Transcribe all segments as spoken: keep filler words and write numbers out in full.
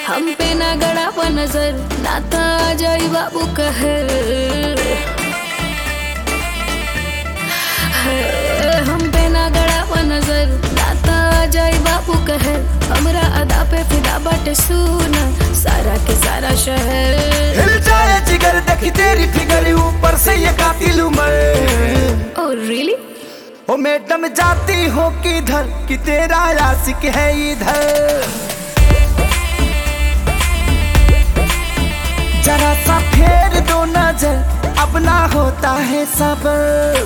हम पे ना गड़ा हुआ नजर ना था जाई बाबू कहर। हम पे ना गड़ा हुआ नजर ना था जाई बाबू कहर। हमरा अदा पे फिदा बट सुना सारा के सारा शहर। हिल जाए जिगर देखी तेरी फिगर ऊपर से ये कातिल उम्र। Oh really? ओ मैडम जाती हो किधर कि तेरा आशिक है इधर। जरा सा फेर दो नजर अब ना होता है सबर।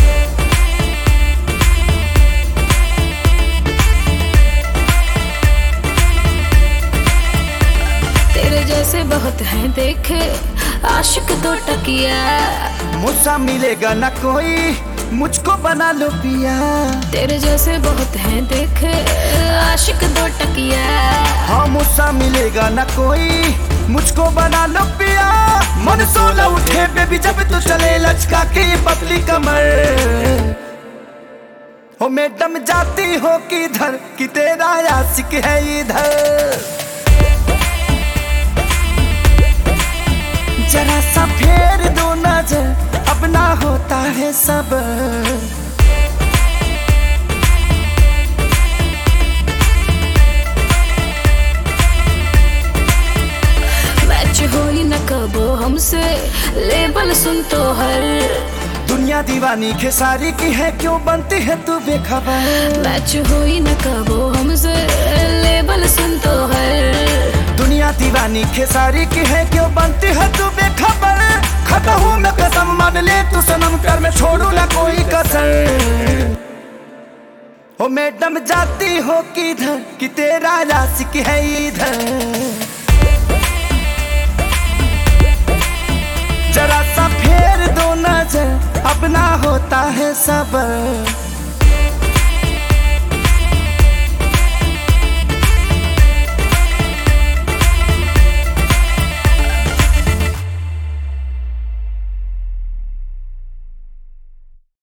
तेरे जैसे बहुत हैं देखे आशिक दो टकिया। मुझसा मिलेगा ना कोई मुझको बना लो पिया। तेरे जैसे बहुत हैं देखे आशिक दो टकिया। हाँ मुझसा मिलेगा ना कोई मुझको बना लो पिया। मन सोला उठे बेबी जब तू चले लचका के पतली कमर। हो मैडम जाती हो किधर कि तेरा आशिक है इधर। जरा सा फेर दो नजर अब ना होता है सबर। मैच हो ही न कबो हमसे लेबल सुन तो हर। दुनिया दीवानी खेसारी की है क्यों बनती है तू बेखबर। मैच हो ही न कबो हमसे लेबल सुन तो हर। दुनिया दीवानी खेसारी की है क्यों बनती है तू बेखबर। खाता हूँ मैं कसम मान ले तू सनम कर मैं छोड़ू ना कोई कसर। हो मैडम जाती हो किधर कि तेरा आशिक है इधर। जरा सा फेर दो नजर अब ना होता है सबर।